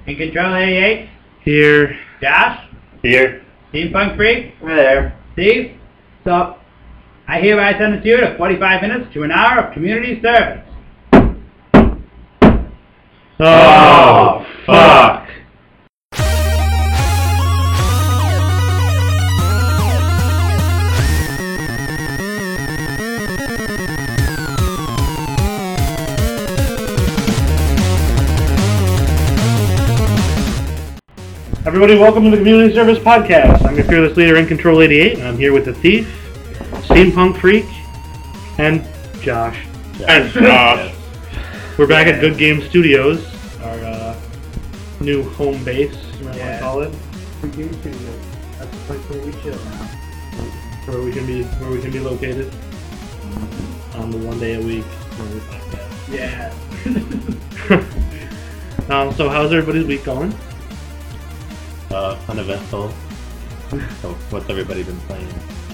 In Control 88. Here. Josh. Here. Steampunk Freak. We're there. Steve. So, I hereby send you to 45 minutes to an hour of community service. Oh, fuck. Everybody, welcome to the Community Service Podcast. I'm your fearless leader in Control 88, and I'm here with the Thief, Steampunk Freak, and Josh. And Josh. We're back at Good Game Studios, our new home base, you might want to call it. Good Game Studios. That's the place where we chill now. Where we can be located on the 1 day a week when we podcast. Yeah. So how's everybody's week going? Uneventful. So, what's everybody been playing?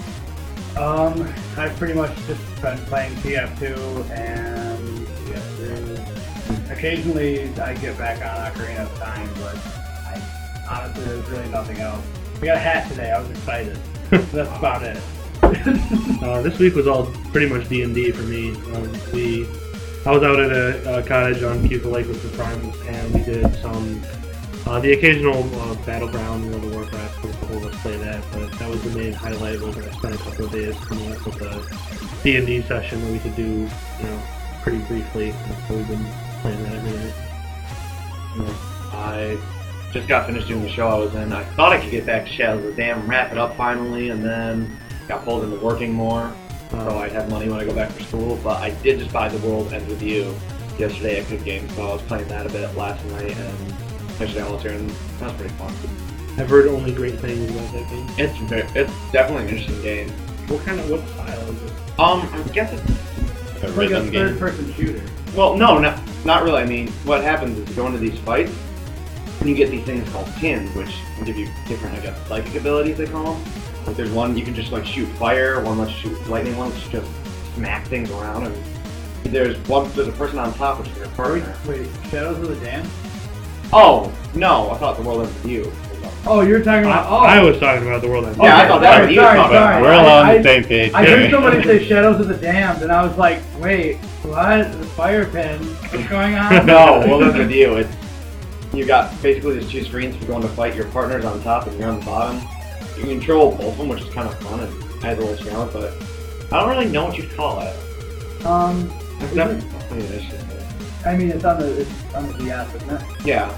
I've pretty much just been playing TF2 and occasionally I get back on Ocarina of Time, but honestly there's really nothing else. We got a hat today, I was excited. That's about it. This week was all pretty much D&D for me. I was out at a cottage on Cusa Lake with the Primes, and we did some the occasional Battleground, World of Warcraft. A couple of us play that, but that was the main highlight. Was I spent a couple of days coming up with a D&D session that we could do, pretty briefly. So we've been playing that every night. I just got finished doing the show I was in. I thought I could get back to Shadows of the Dam, wrap it up finally, and then got pulled into working more, so I'd have money when I go back for school. But I did just buy The World Ends With You yesterday at Good Game, so I was playing that a bit last night, and yesterday I was here, and that was pretty fun. I've heard only great things about that game. It's definitely an interesting game. What style is it? I guess it's like a third-person shooter. Well, no, not really. I mean, what happens is you go into these fights, and you get these things called tins, which can give you different, I guess, psychic abilities, they call them. Like, there's one you can just, like, shoot fire, one lets you shoot lightning, one lets you just smack things around, and there's a person on top, which is your partner. Wait, Shadows of the Dam? Oh, no, I thought The World Ends With You. Oh, you're talking about... I was talking about The World Ends With You. Yeah, I thought that was you talking about. We're all on the same page. I heard somebody say Shadows of the Damned, and I was like, wait, what? The fire pin? What's going on? No, World Ends With You. You got basically there's two screens. If you're going to fight, your partner's on top and you're on the bottom. You can control both of them, which is kind of fun and adds a little challenge, but I don't really know what you'd call it. It's I mean, it's on the DS, isn't it? Yeah.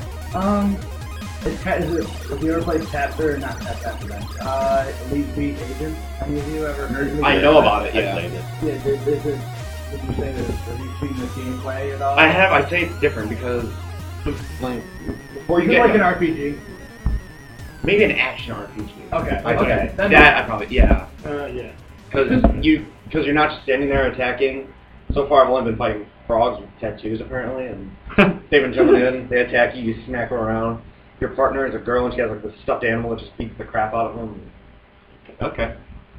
Have you ever played Chapter or not Chapter then? Elite Beat Agent? Any of you ever heard of it? I know about it, yeah. Did you say this? Have you seen the gameplay at all? I have. I'd say it's different because like before you get like an RPG. Maybe an action RPG. Okay. That I probably yeah. Because you're not just standing there attacking. So far, I've only been fighting frogs with tattoos apparently, and they've been jumping in. They attack you. You smack them around. Your partner is a girl, and she has like this stuffed animal that just beats the crap out of them. Okay.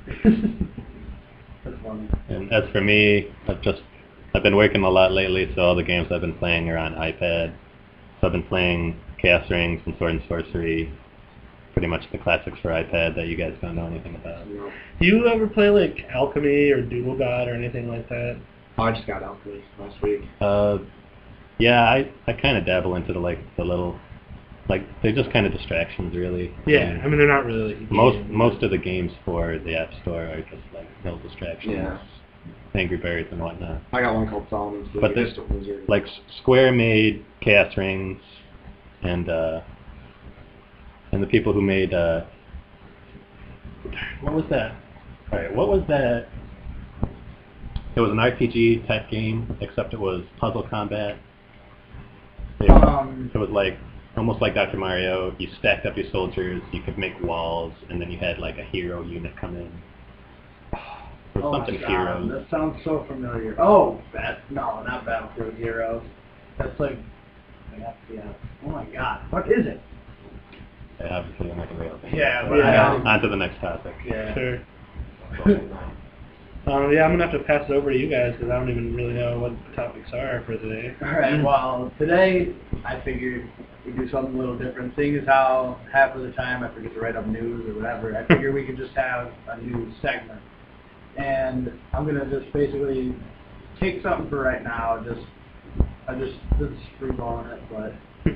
That's funny. And as for me, I've been working a lot lately, so all the games I've been playing are on iPad. So I've been playing Chaos Rings and Sword and Sorcery, pretty much the classics for iPad that you guys don't know anything about. Do you ever play like Alchemy or Dual God or anything like that? Oh, I just got Alchemy last week. Yeah, I kind of dabble into the little, like, they're just kind of distractions, really. Yeah, I mean, they're not really... Most of the games for the App Store are just, like, no distractions. Yeah. Angry Birds and whatnot. I got one called Solomon's Blade. But there's, like, Square made Chaos Rings, and the people who made, what was that? Alright, what was that? It was an RPG type game, except it was puzzle combat. It was like almost like Dr. Mario. You stacked up your soldiers, you could make walls, and then you had like a hero unit come in. Or something heroes. That sounds so familiar. Oh, no, not Battlefield Heroes. That's like FPS. Oh my god, what is it? Yeah, obviously I'm not going to be able to. Yeah, On to the next topic. Yeah. Sure. Yeah, I'm gonna have to pass it over to you guys because I don't even really know what the topics are for today. All right. Well, today I figured we'd do something a little different. Seeing as how half of the time I forget to write up news or whatever, I figure we could just have a news segment. And I'm gonna just basically take something for right now. This is free balling it, but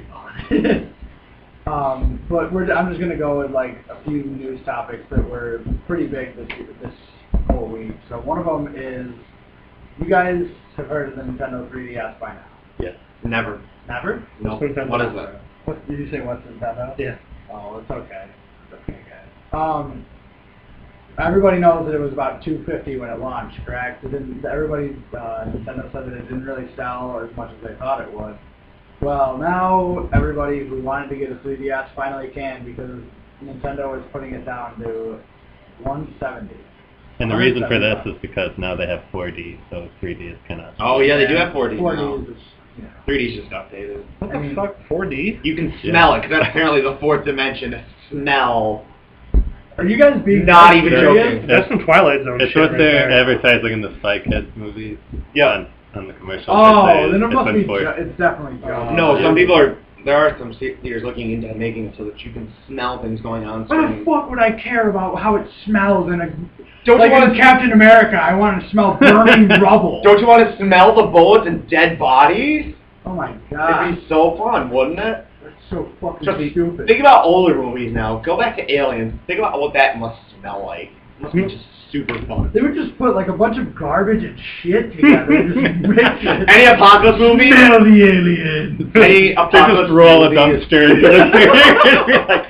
I'm just gonna go with like a few news topics that were pretty big this whole week. So one of them is, you guys have heard of the Nintendo 3DS by now. Yes. Never. Never? Nope. Nintendo. What is that? What did you say? What's Nintendo? Yeah. Oh, it's okay. It's okay, guys. Everybody knows that it was about $250 when it launched, correct? Nintendo said that it didn't really sell as much as they thought it would. Well, now everybody who wanted to get a 3DS finally can, because Nintendo is putting it down to $170. And the reason for this is because now they have 4D, so 3D is kind of... Oh, yeah, they do have 4D 4D now. is just, 3D's just updated. What the fuck? 4D? You can smell it, because that's apparently the fourth dimension. Smell. Are you guys being Not even serious? joking. That's some Twilight Zone It's shit what right they're there. advertising in the Spy Kids movies. Yeah. On the commercials. Oh, they say then it it's must been be. 4D. It's definitely Joe. No, some people are... There are some theaters looking into making it so that you can smell things going on Why the screen. fuck would I care about how it smells in a... Don't like you want in Captain America, I want to smell burning rubble. Don't you want to smell the bullets and dead bodies? Oh my god. It'd be so fun, wouldn't it? That's so fucking Just stupid. think about older movies now. Go back to Aliens. Think about what that must smell like. It must be just super fun. They would just put like a bunch of garbage and shit together and just mix it. Any apocalypse movies? Smell the alien. Any They apocalypse just roll a movies? dumpster into the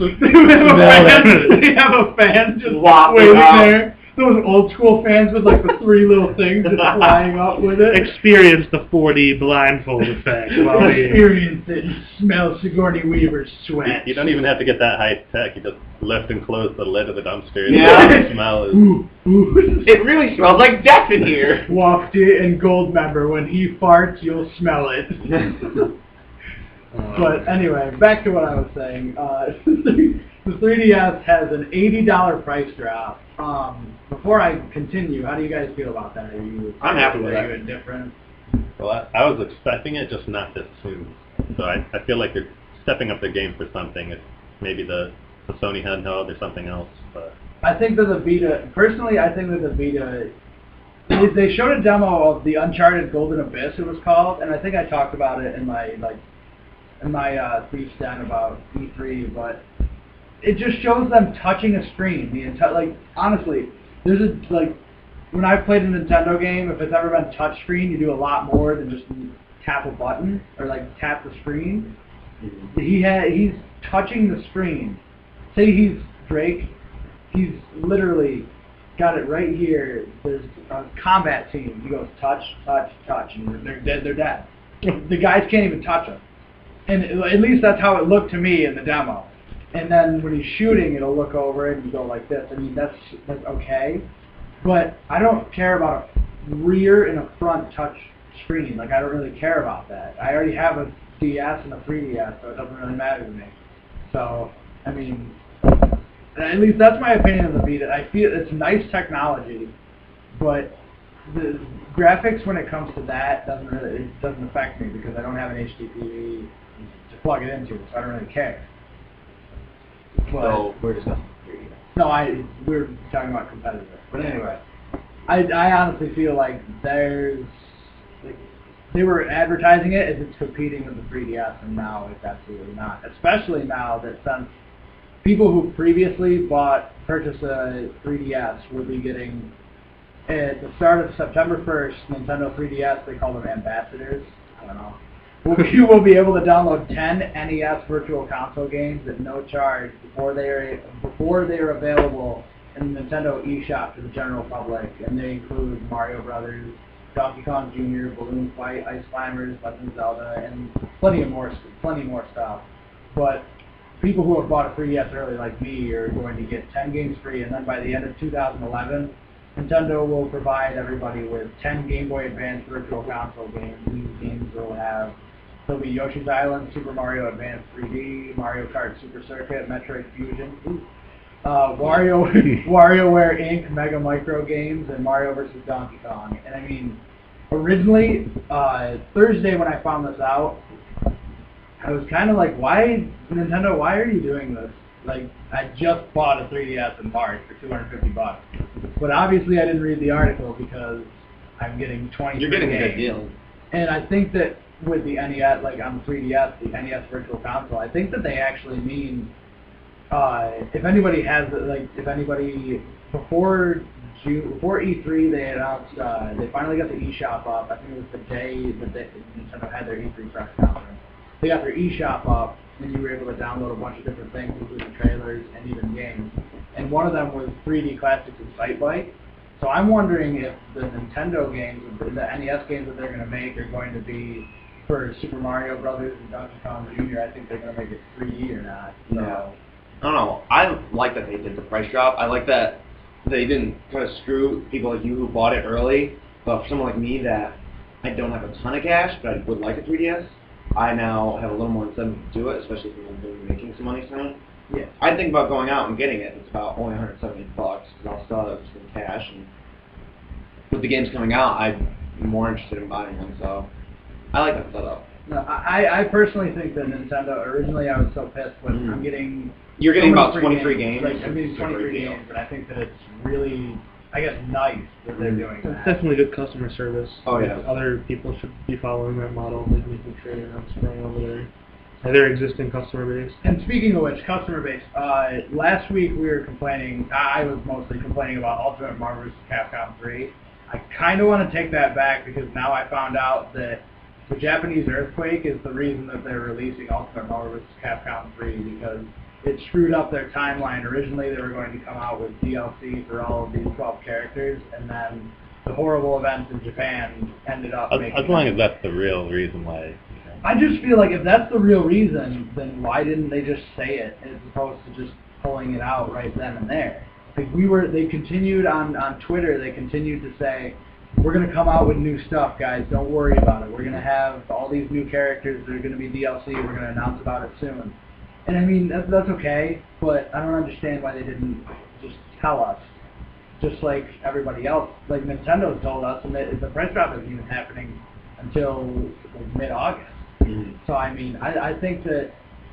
They have a fan just Whop it waiting out. there. Those old school fans with like the three little things just flying up with it. Experience the 4D blindfold effect while we... Experience it and smell Sigourney Weaver's sweat. You don't even have to get that high tech. You just lift and close the lid of the dumpster and Yeah. the smell is... Ooh, ooh. It really smells like death in here. Wafty and Goldmember, when he farts, you'll smell it. But anyway, back to what I was saying. The 3DS has an $80 price drop. Before I continue, how do you guys feel about that? I'm happy with Are that. you indifferent? Well, I was expecting it, just not this soon. So I feel like they're stepping up their game for something. It's maybe the Sony handheld or something else. But I think that the Vita, personally, I think that the Vita, they showed a demo of the Uncharted Golden Abyss, it was called, and I think I talked about it in my brief stand about E3, but it just shows them touching a screen. Honestly, there's when I've played a Nintendo game, if it's ever been touch screen, you do a lot more than just tap a button or like tap the screen. He's touching the screen. Say he's Drake, he's literally got it right here. There's a combat team. He goes touch, touch, touch, and they're dead. They're dead. The guys can't even touch him. And at least that's how it looked to me in the demo. And then when he's shooting, it'll look over and you go like this. I mean, that's okay. But I don't care about a rear and a front touch screen. Like, I don't really care about that. I already have a DS and a 3DS, so it doesn't really matter to me. So, I mean, at least that's my opinion of the Vita. I feel it's nice technology, but the graphics when it comes to that doesn't affect me because I don't have an HD TV to plug it into, so I don't really care. But, So we're just no, we're talking about competitive. But anyway, I honestly feel like they were advertising it as it's competing with the 3DS, and now it's absolutely not. Especially now that since people who previously purchased a 3DS will be getting, at the start of September 1st, Nintendo 3DS, they call them ambassadors. I don't know. You will be able to download 10 NES Virtual Console games at no charge before they are available in the Nintendo eShop to the general public, and they include Mario Brothers, Donkey Kong Jr., Balloon Fight, Ice Climbers, Legend of Zelda, and plenty more stuff. But people who have bought a 3DS early like me are going to get 10 games free, and then by the end of 2011, Nintendo will provide everybody with 10 Game Boy Advance Virtual Console games. These games there'll be Yoshi's Island, Super Mario Advance 3D, Mario Kart Super Circuit, Metroid Fusion, WarioWare Inc., Mega Micro Games, and Mario vs. Donkey Kong. And I mean, originally, Thursday when I found this out, I was kind of like, why, Nintendo, why are you doing this? Like, I just bought a 3DS in March for $250. But obviously I didn't read the article because I'm getting 20 You're getting games. a good deal. And I think that with the NES, like on the 3DS, the NES Virtual Console, I think that they actually mean, if anybody has, like, if anybody, before E3, they announced, they finally got the eShop up. I think it was the day that Nintendo had their E3 press conference. They got their eShop up, and you were able to download a bunch of different things, including trailers and even games. And one of them was 3D Classics and Sightbite. So I'm wondering if the Nintendo games, the NES games that they're going to make are going to be for Super Mario Brothers and Donkey Kong Jr. I think they're going to make it 3D or not. So. Yeah. I don't know. I like that they did the price drop. I like that they didn't kind of screw people like you who bought it early. But for someone like me that I don't have a ton of cash, but I would like a 3DS, I now have a little more incentive to do it, especially if I'm going to be making some money soon. Yeah. I think about going out and getting it. It's about only $170 because I'll still have it just in cash. And with the games coming out, I'm more interested in buying them. So I like that setup. No, I personally think that Nintendo, originally I was so pissed when I'm getting... You're getting so about free 23 games. Like, I'm getting 23 games, and I think that it's really, I guess, nice that they're doing It's that. definitely good customer service. Oh, yeah. Other people should be following that model, like making sure they're not spraying over their existing customer base. And speaking of which, customer base, last week we were complaining, I was mostly complaining about Ultimate Marvel vs. Capcom 3. I kind of want to take that back because now I found out that the Japanese earthquake is the reason that they're releasing Ultimate Marvel vs. Capcom 3 because it screwed up their timeline. Originally they were going to come out with DLC for all of these 12 characters, and then the horrible events in Japan ended up making as long as that's the real reason why. I just feel like if that's the real reason, then why didn't they just say it as opposed to just pulling it out right then and there? Like they continued on Twitter, they continued to say, we're going to come out with new stuff, guys, don't worry about it. We're going to have all these new characters that are going to be DLC, we're going to announce about it soon. And I mean, that's okay, but I don't understand why they didn't just tell us. Just like everybody else, like Nintendo told us, and the price drop isn't even happening until like mid-August. So I mean, I think that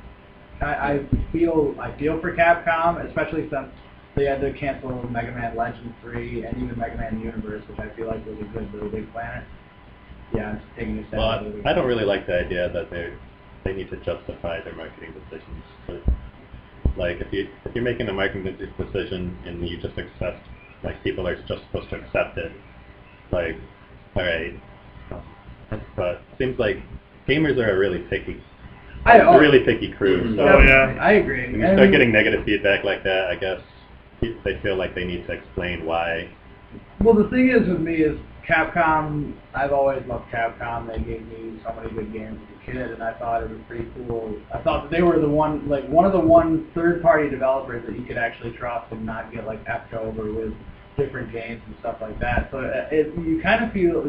I feel for Capcom, especially since they had to cancel Mega Man Legends 3 and even Mega Man Universe, which I feel like was a good Little Big Planet. Yeah, I'm just taking a step. Well, I don't really like the idea that they need to justify their marketing decisions. But, like if you're making a marketing decision and you just accept, like people are just supposed to accept it, like all right, but it seems like gamers are a really picky crew. So I agree. When you start getting negative feedback like that, I guess they feel like they need to explain why. Well, the thing is with me is Capcom, I've always loved Capcom. They gave me so many good games as a kid, and I thought it was pretty cool. I thought that they were one of the third-party developers that you could actually trust and not get like effed over with different games and stuff like that. So you kind of feel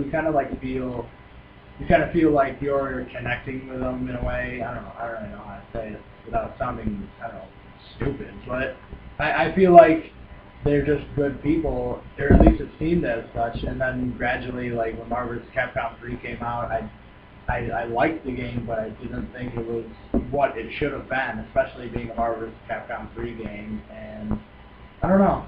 like you're connecting with them in a way. I don't really know how to say it without sounding, stupid, but I feel like they're just good people, or at least it seemed as such, and then gradually, like, when Marvel vs. Capcom 3 came out, I liked the game, but I didn't think it was what it should have been, especially being a Marvel vs. Capcom 3 game, and I don't know.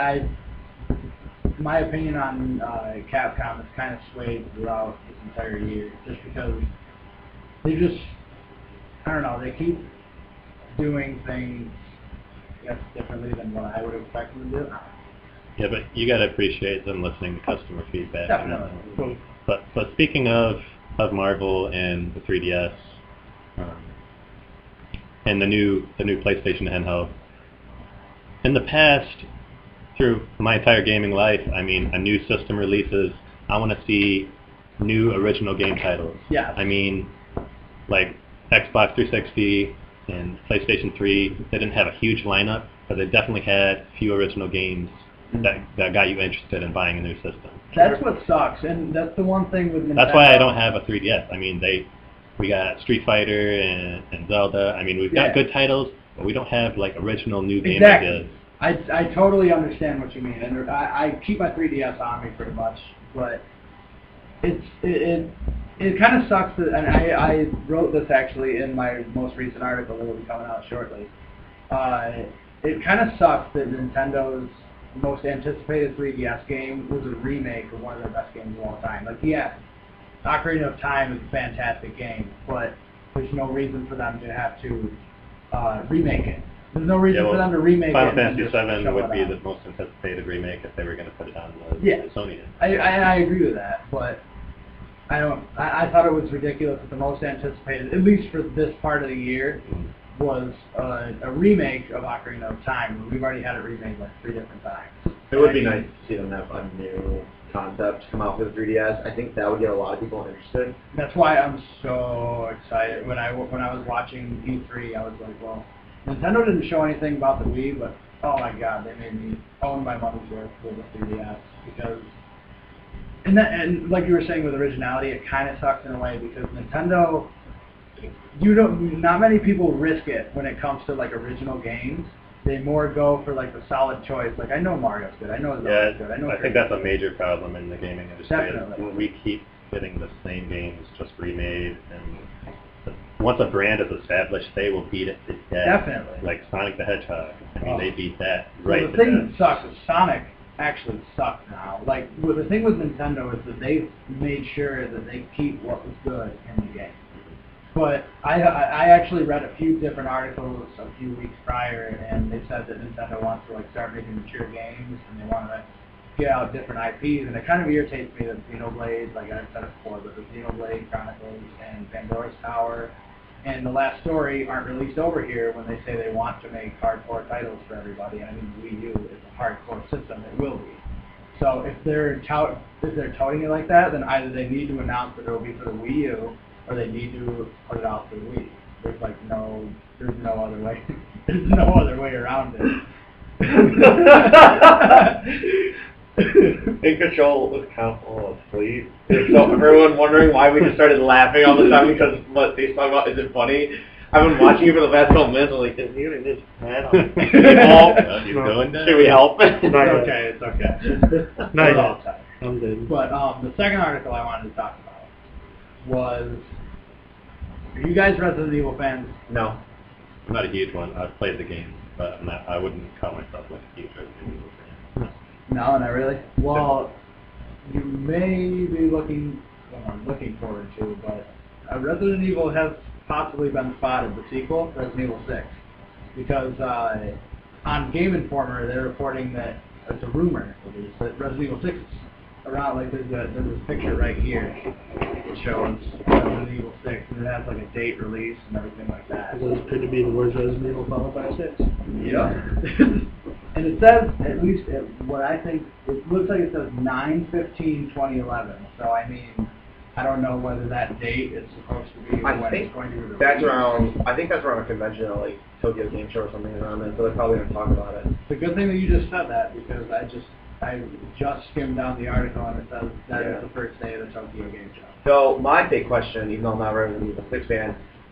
My opinion on Capcom has kind of swayed throughout this entire year, just because they just, they keep doing things, I guess, differently than what I would expect them to do. Yeah, but you gotta appreciate them listening to customer feedback. Definitely. But speaking of Marvel and the 3DS, and the new PlayStation handheld, in the past, through my entire gaming life, I mean, a new system releases, I want to see new original game titles. Yeah. I mean, like Xbox 360 and PlayStation 3, they didn't have a huge lineup, but they definitely had a few original games that got you interested in buying a new system. That's what sucks, and that's the one thing with Nintendo. That's why I don't have a 3DS. I mean, we got Street Fighter and Zelda. I mean, we've got good titles, but we don't have like original new game ideas. I totally understand what you mean, and I keep my 3DS on me pretty much, but it kind of sucks that, and I wrote this actually in my most recent article that will be coming out shortly. It kind of sucks that Nintendo's most anticipated 3DS game was a remake of one of their best games of all time. Like, yeah, Ocarina of Time is a fantastic game, but there's no reason for them to have to remake it. There's no reason for them to remake Final it. Fantasy VII would be the most anticipated remake if they were going to put it on the Sony end. I agree with that, but I thought it was ridiculous that the most anticipated, at least for this part of the year, was a remake of Ocarina of Time. We've already had it remade like 3 different times. It would be nice to see them have a new concept come out for the 3DS. I think that would get a lot of people interested. That's why I'm so excited. When I was watching E3, I was like, well, Nintendo didn't show anything about the Wii, but oh my God, they made me own my money's worth with the 3DS because. And like you were saying with originality, it kind of sucks in a way because Nintendo, not many people risk it when it comes to like original games. They more go for like the solid choice. Like I know Mario's good, I know Zelda's good, I think that's a major problem in the gaming industry. Definitely. We keep getting the same games just remade, and once a brand is established, they will beat it to death. Definitely. Like Sonic the Hedgehog. I mean, they beat that right Well, the to thing death. that sucks is Sonic actually sucks now. Like, well, the thing with Nintendo is that they've made sure that they keep what was good in the game. But I actually read a few different articles a few weeks prior, and they said that Nintendo wants to like start making mature games, and they want to get out different IPs, and it kind of irritates me that Xenoblade, like I said it before, but the Xenoblade Chronicles and Pandora's Tower and The Last Story aren't released over here when they say they want to make hardcore titles for everybody. And I mean, Wii U is a hardcore system. It will be. So if they're touting it like that, then either they need to announce that it will be for the Wii U, or they need to put it out for the Wii. There's no other way. There's no other way around it. In Control was countful asleep. So everyone wondering why we just started laughing all the time because what they talk about isn't funny. I've been watching it for the last couple minutes. I'm like, is he gonna just head on? Should we help? It's okay. It's okay. No, I'm good. But the second article I wanted to talk about was, are you guys Resident Evil fans? No. I'm not a huge one. I've played the game, but I wouldn't call myself like a huge Resident Evil fan. No, not really. Well, you may be looking forward to, but Resident Evil has possibly been spotted, the sequel, Resident Evil 6, because on Game Informer they're reporting that it's a rumor at least, that Resident Evil 6 is around. Like there's this picture right here that shows Resident Evil 6, and it has like a date release and everything like that. It could be the worst Resident Evil followed by 6. Yeah. And it says, at least what I think, it looks like it says 9/15/2011. So I mean, I don't know whether that date is supposed to be when it's going to be released. I think that's around a convention at like Tokyo Game Show or something around then, so they're probably gonna talk about it. It's a good thing that you just said that, because I just skimmed down the article and it says that is the first day of the Tokyo Game Show. So my big question, even though I'm not a Resident Evil 6 fan,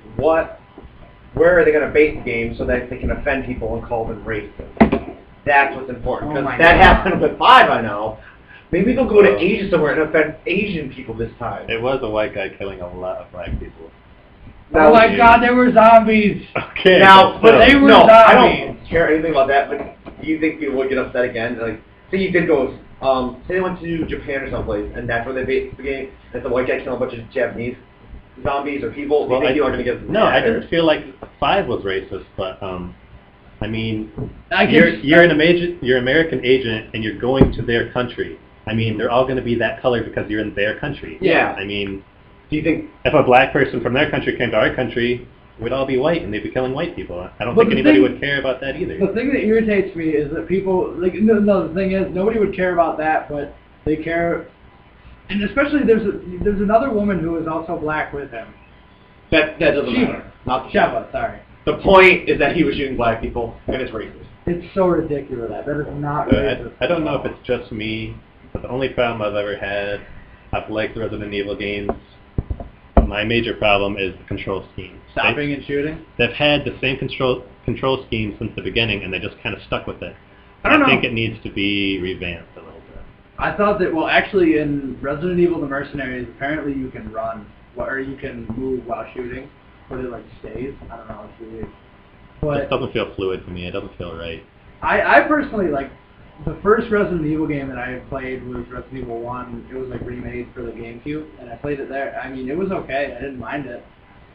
where are they gonna base the game so that they can offend people and call them racist? That's what's important, because that happened with 5, I know. Maybe they'll go to Asia somewhere and offend Asian people this time. It was a white guy killing a lot of black people. Oh my God, they were zombies! Okay. Now, but they were zombies. I don't care anything about that, but do you think people would get upset again? Like, say you did go, say they went to Japan or someplace, and that's where they based the game, that's a white guy killing a bunch of Japanese zombies or people, do you think you are going to get... No, I didn't feel like 5 was racist, but, I mean, you're an American agent, and you're going to their country. I mean, they're all going to be that color because you're in their country. Yeah. I mean, do you think if a black person from their country came to our country, we'd all be white, and they'd be killing white people. I don't think anybody would care about that either. The thing that irritates me is that people, like, no, the thing is, nobody would care about that, but they care, and especially there's another woman who is also black with him. that doesn't matter? Not the Sheva, sorry. The point is that he was shooting black people, and it's racist. It's so ridiculous. That is not racist. I don't know if it's just me, but the only problem I've ever had, I've liked the Resident Evil games, but my major problem is the control scheme. Stopping and shooting? They've had the same control scheme since the beginning, and they just kind of stuck with it. I don't know. think it needs to be revamped a little bit. I thought that, well, actually in Resident Evil The Mercenaries, apparently you can run, or you can move while shooting, but it like stays. I don't know, it's weird. It But doesn't feel fluid to me. It doesn't feel right. I personally, like, the first Resident Evil game that I played was Resident Evil 1. It was like remade for the GameCube, and I played it there. I mean, it was okay. I didn't mind it.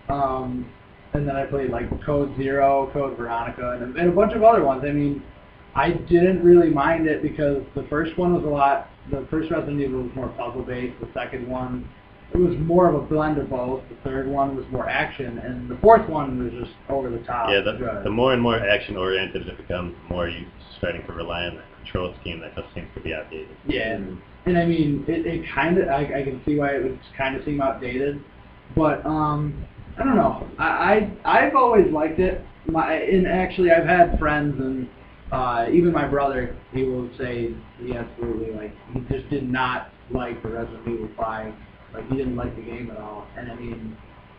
And then I played like Code Zero, Code Veronica, and a bunch of other ones. I mean, I didn't really mind it because the first one was the first Resident Evil was more puzzle-based. The second one, it was more of a blend of both. The third one was more action, and the fourth one was just over the top. Yeah, good. the more and more action-oriented it becomes, the more you're starting to rely on the control scheme that just seems to be outdated. Yeah, and I mean, it kind of, I can see why it would kind of seem outdated, but I don't know. I've always liked it. And actually, I've had friends and even my brother. He will say he absolutely he just did not like the Resident Evil 5. Like he didn't like the game at all. And I mean,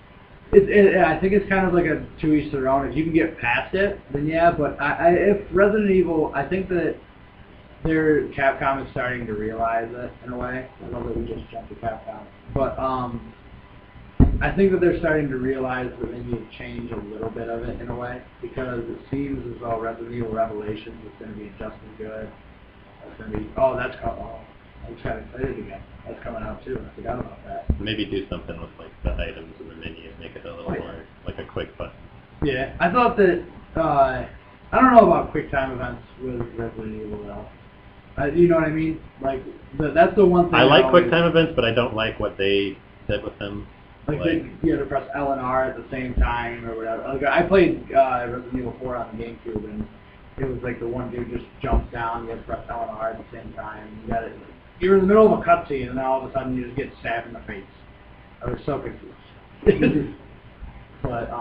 I think it's kind of like a to each their own. If you can get past it, then yeah. But if Resident Evil, I think that Capcom is starting to realize it in a way. I know that we just jumped to Capcom, but I think that they're starting to realize that they need to change a little bit of it in a way, because it seems as though Resident Evil Revelations is going to be just as good. It's going to be, I'm just kind of excited again. That's coming out too. I forgot about that. Maybe do something with like the items in the menu, make it a little more like a quick button. Yeah, I thought that, I don't know about quick time events with Resident Evil though. You know what I mean? Like, that's the one thing I like quick time events, but I don't like what they did with them. Like you had to press L and R at the same time or whatever. Like I played Resident Evil 4 on the GameCube, and it was like the one dude just jumps down, you had to press L and R at the same time. You were in the middle of a cutscene, and then all of a sudden you just get stabbed in the face. I was so confused. But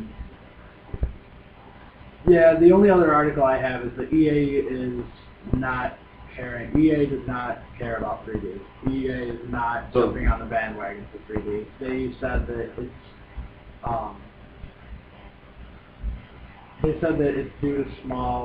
yeah, the only other article I have is that EA is not caring. EA does not care about 3D. EA is not jumping on the bandwagon for 3D. They said that it's due to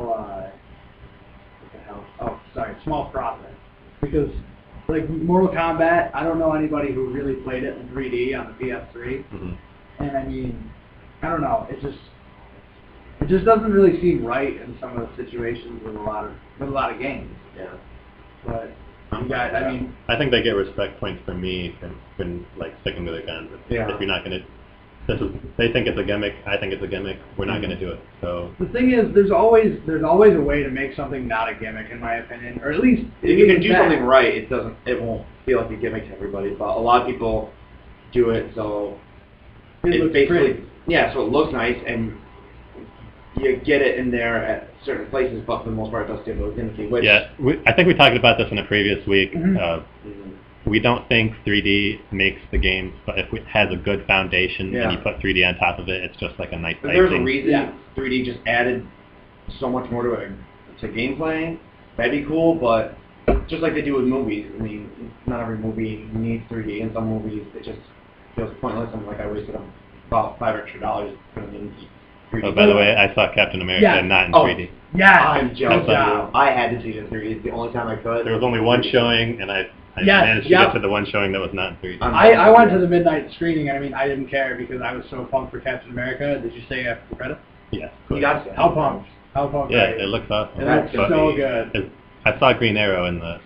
small profit. Because like Mortal Kombat, I don't know anybody who really played it in 3D on the PS3. Mm-hmm. And I mean, I don't know. It just doesn't really seem right in some of the situations with a lot of games. Yeah. But I mean, I think they get respect points from me for like sticking to their guns. Yeah. If you're not gonna, they think it's a gimmick. I think it's a gimmick. We're not gonna do it. So the thing is, there's always a way to make something not a gimmick, in my opinion, or at least if you can do something right, it won't feel like a gimmick to everybody. But a lot of people do it, so it looks basically pretty. Yeah, so it looks nice and you get it in there at certain places, but for the most part, it does seem a little gimmicky. Which, yeah, I think we talked about this in a previous week. Mm-hmm. We don't think 3D makes the game, but if it has a good foundation and you put 3D on top of it, it's just like a nice icing. There's a reason 3D just added so much more to gameplay. That'd be cool, but just like they do with movies. I mean, not every movie needs 3D. In some movies, it just feels pointless. I'm like, I wasted about $5 extra putting in 3D. Oh, by the way, I saw Captain America not in 3D. Yeah, I'm jealous. I had to see it in 3D. It's the only time I could. There was only one showing, and I managed to get to the one showing that was not in 3D. I went to the midnight screening, and I mean, I didn't care because I was so pumped for Captain America. Did you say after the credits? Yes. You got to. How pumped? How pumped? Yeah, it looks awesome. It looks so good. I saw Green Arrow in the...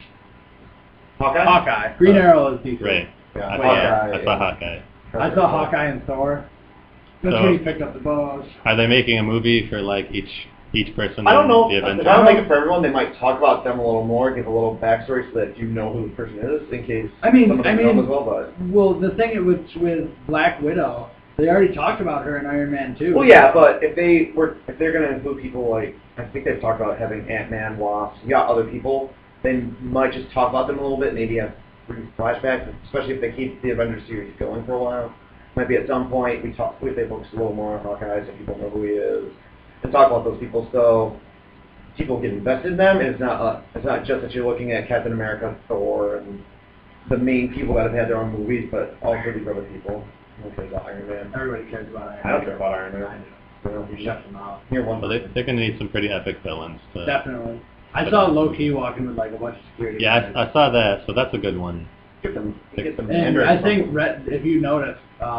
Hawkeye. Green Arrow is decent. Right. Yeah. I saw Hawkeye. I saw Hawkeye and Thor. That's when he picked up the bows. Are they making a movie for like each person? I don't know. The If Avengers? I don't make it for everyone, they might talk about them a little more, give a little backstory so that you know who the person is in case. Some of them know them as well, but. Well, the thing with Black Widow, they already talked about her in Iron Man 2. Well, yeah, but if they're going to include people like, I think they've talked about having Ant-Man, Wasp, you got other people, they might just talk about them a little bit, maybe have brief flashbacks, especially if they keep the Avengers series going for a while. Might be at some point they focus a little more on Hawkeye so people know who he is, and talk about those people so people get invested in them, and it's not just that you're looking at Captain America, Thor, and the main people that have had their own movies, but also these other people. No one cares about Iron Man. Everybody cares about Iron Man. I don't care about Iron Man. I do. You shut them out. You're one. Well, they're going to need some pretty epic villains. Definitely. I saw low-key walking with like a bunch of security Yeah, guards. I saw that, so that's a good one. Get them And Android I think, phones. if you noticed,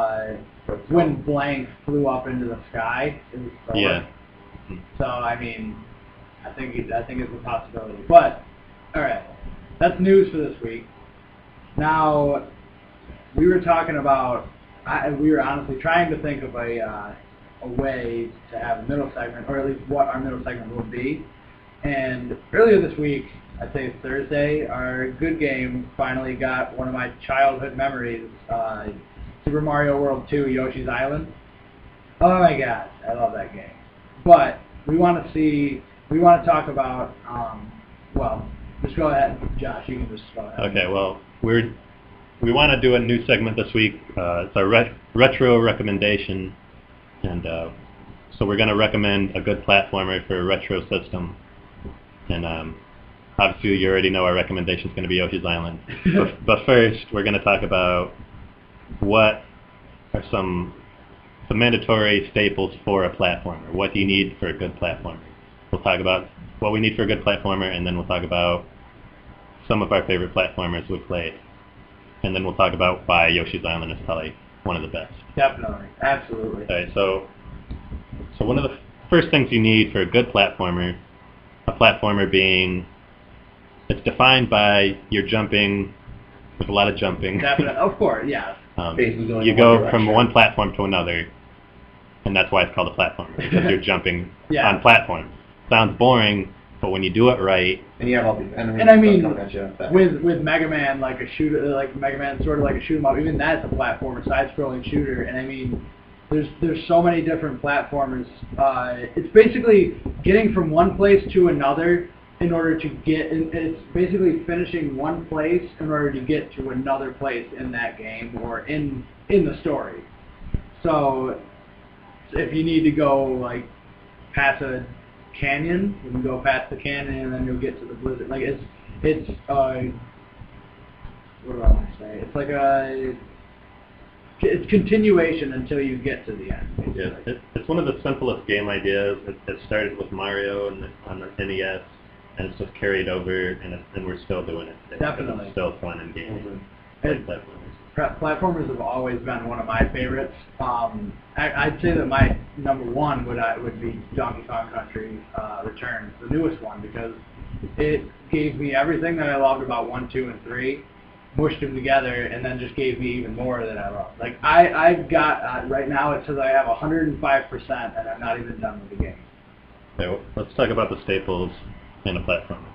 when Blank flew up into the sky, it was Thor. Yeah. So I mean, I think it's a possibility. But all right, that's news for this week. Now, we were talking about. We were honestly trying to think of a way to have a middle segment, or at least what our middle segment would be. And earlier this week, I'd say Thursday, our good game finally got one of my childhood memories, Super Mario World 2, Yoshi's Island. Oh my gosh, I love that game. But we want to talk about, well, just go ahead, Josh, you can just go ahead. Okay, well, we want to do a new segment this week. It's our retro recommendation, and so we're going to recommend a good platformer for a retro system. And obviously, you already know our recommendation is going to be Yoshi's Island. But first, we're going to talk about what are some mandatory staples for a platformer. What do you need for a good platformer? We'll talk about what we need for a good platformer, and then we'll talk about some of our favorite platformers we've played. And then we'll talk about why Yoshi's Island is probably one of the best. Definitely, absolutely. Okay, so one of the first things you need for a good platformer, a platformer being, it's defined by your jumping, with a lot of jumping. Definitely, of course, yeah. Basically going You in go one from direction. one platform to another, and that's why it's called a platformer, because you're jumping Yeah. on platforms. Sounds boring, but when you do it right, And you have all these enemies And I mean, coming at you. with Mega Man, like a shooter, like Mega Man, sort of like a shoot 'em up. Even that's a platformer, side-scrolling shooter. And I mean, there's so many different platformers. It's basically getting from one place to another in order to get. It's basically finishing one place in order to get to another place in that game or in the story. So if you need to go like past a canyon, you can go past the canyon and then you'll get to the blizzard. Like it's what do I want to say? It's like it's continuation until you get to the end. yeah, it's one of the simplest game ideas. It started with Mario on the NES, and it's just carried over, and we're still doing it today. Definitely. It's still fun and gaming. Mm-hmm. And Platformers. platformers have always been one of my favorites. I'd say that my number one would be Donkey Kong Country Returns, the newest one, because it gave me everything that I loved about 1, 2, and 3, mushed them together, and then just gave me even more that I loved. Like I've got right now it says I have 105%, and I'm not even done with the game. Okay, well, let's talk about the staples in a platformer.